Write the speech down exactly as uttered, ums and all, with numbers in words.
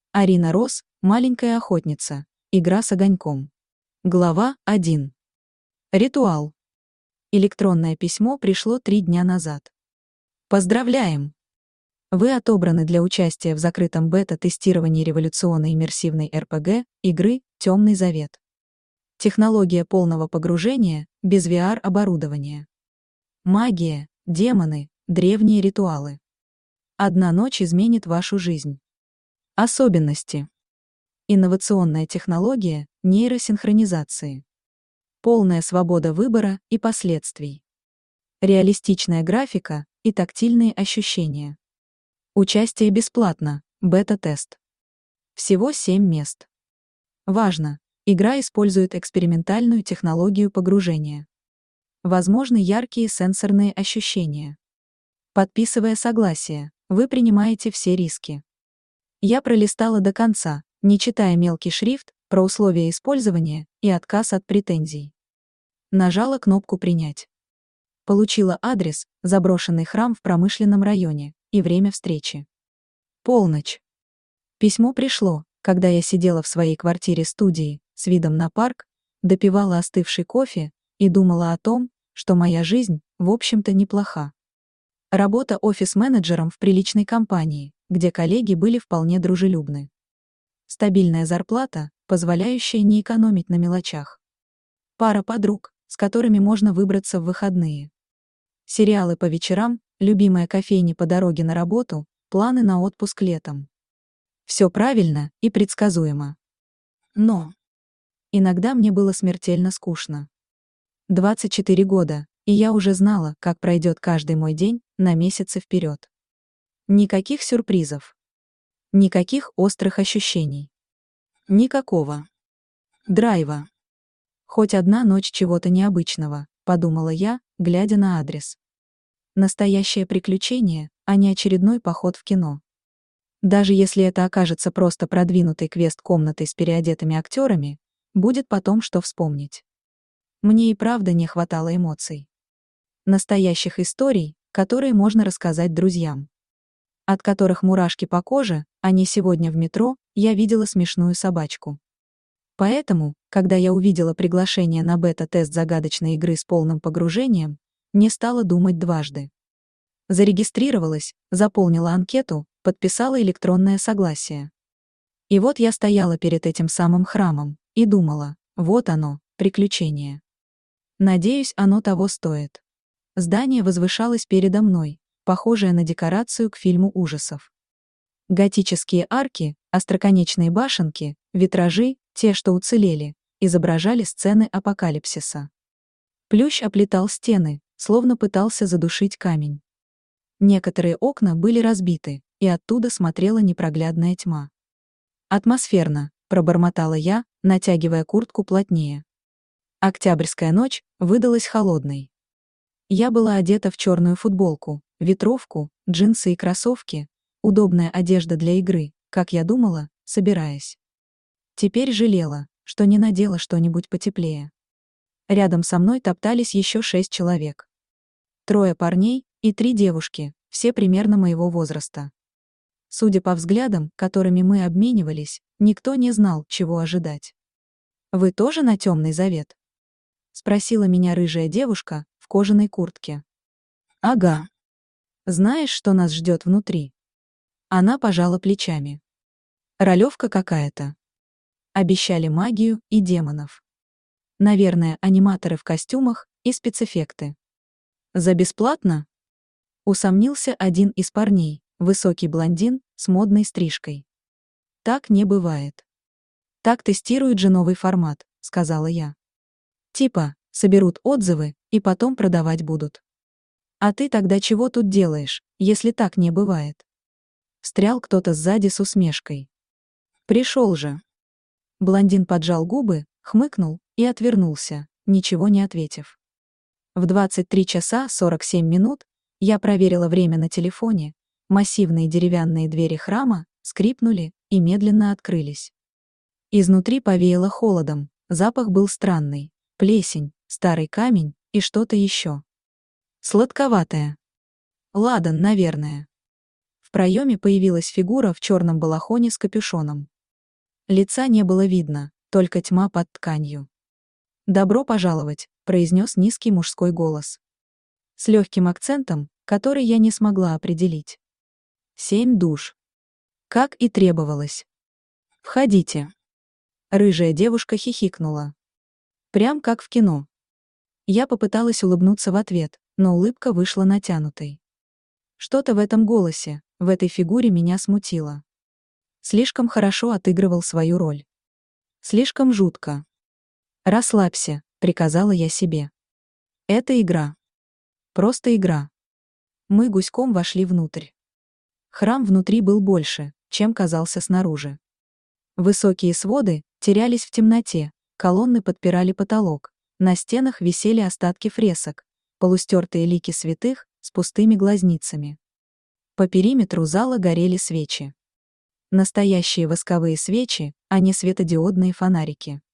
Арина Рос, маленькая охотница. Игра с огоньком. Глава один. Ритуал. Электронное письмо пришло три дня назад. Поздравляем! Вы отобраны для участия в закрытом бета-тестировании революционной иммерсивной эр пи джи игры «Темный завет». Технология полного погружения, без ви ар-оборудования. Магия, демоны, древние ритуалы. Одна ночь изменит вашу жизнь. Особенности. Инновационная технология нейросинхронизации. Полная свобода выбора и последствий. Реалистичная графика и тактильные ощущения. Участие бесплатно, бета-тест. Всего семь мест. Важно, игра использует экспериментальную технологию погружения. Возможны яркие сенсорные ощущения. Подписывая согласие, вы принимаете все риски. Я пролистала до конца, не читая мелкий шрифт, про условия использования и отказ от претензий. Нажала кнопку «Принять». Получила адрес, заброшенный храм в промышленном районе, и время встречи. Полночь. Письмо пришло, когда я сидела в своей квартире-студии, с видом на парк, допивала остывший кофе и думала о том, что моя жизнь, в общем-то, неплоха. Работа офис-менеджером в приличной компании, где коллеги были вполне дружелюбны. Стабильная зарплата, позволяющая не экономить на мелочах. Пара подруг, с которыми можно выбраться в выходные. Сериалы по вечерам, любимая кофейня по дороге на работу, планы на отпуск летом. Все правильно и предсказуемо. Но иногда мне было смертельно скучно. двадцать четыре года, и я уже знала, как пройдет каждый мой день на месяцы вперед. Никаких сюрпризов. Никаких острых ощущений. Никакого драйва. Хоть одна ночь чего-то необычного, подумала я, глядя на адрес. Настоящее приключение, а не очередной поход в кино. Даже если это окажется просто продвинутый квест комнатой с переодетыми актерами, будет потом что вспомнить. Мне и правда не хватало эмоций. Настоящих историй, которые можно рассказать друзьям. От которых мурашки по коже, а не сегодня в метро, я видела смешную собачку. Поэтому, когда я увидела приглашение на бета-тест загадочной игры с полным погружением, не стала думать дважды. Зарегистрировалась, заполнила анкету, подписала электронное согласие. И вот я стояла перед этим самым храмом и думала, вот оно, приключение. Надеюсь, оно того стоит. Здание возвышалось передо мной, похожее на декорацию к фильму ужасов. Готические арки, остроконечные башенки, витражи, те, что уцелели, изображали сцены апокалипсиса. Плющ оплетал стены, словно пытался задушить камень. Некоторые окна были разбиты, и оттуда смотрела непроглядная тьма. «Атмосферно», — пробормотала я, натягивая куртку плотнее. Октябрьская ночь выдалась холодной. Я была одета в черную футболку, ветровку, джинсы и кроссовки, удобная одежда для игры, как я думала, собираясь. Теперь жалела, что не надела что-нибудь потеплее. Рядом со мной топтались еще шесть человек. Трое парней и три девушки, все примерно моего возраста. Судя по взглядам, которыми мы обменивались, никто не знал, чего ожидать. «Вы тоже на темный завет?» — спросила меня рыжая девушка в кожаной куртке. «Ага. Знаешь, что нас ждет внутри?» Она пожала плечами. «Ролевка какая-то. Обещали магию и демонов. Наверное, аниматоры в костюмах и спецэффекты. За бесплатно?» Усомнился один из парней, высокий блондин с модной стрижкой. «Так не бывает. Так тестируют же новый формат», — сказала я. «Типа, соберут отзывы и потом продавать будут. А ты тогда чего тут делаешь, если так не бывает?» Встрял кто-то сзади с усмешкой. «Пришел же». Блондин поджал губы, хмыкнул и отвернулся, ничего не ответив. В двадцать три часа сорок семь минут я проверила время на телефоне, массивные деревянные двери храма скрипнули и медленно открылись. Изнутри повеяло холодом, запах был странный, плесень, старый камень и что-то еще. Сладковатое. Ладан, наверное. В проеме появилась фигура в черном балахоне с капюшоном. Лица не было видно, только тьма под тканью. «Добро пожаловать», — произнес низкий мужской голос. С легким акцентом, который я не смогла определить. «Семь душ. Как и требовалось. Входите». Рыжая девушка хихикнула. Прям как в кино. Я попыталась улыбнуться в ответ, но улыбка вышла натянутой. Что-то в этом голосе, в этой фигуре меня смутило. Слишком хорошо отыгрывал свою роль. Слишком жутко. «Расслабься», — приказала я себе. «Это игра. Просто игра». Мы гуськом вошли внутрь. Храм внутри был больше, чем казался снаружи. Высокие своды терялись в темноте, колонны подпирали потолок, на стенах висели остатки фресок, полустертые лики святых с пустыми глазницами. По периметру зала горели свечи. Настоящие восковые свечи, а не светодиодные фонарики.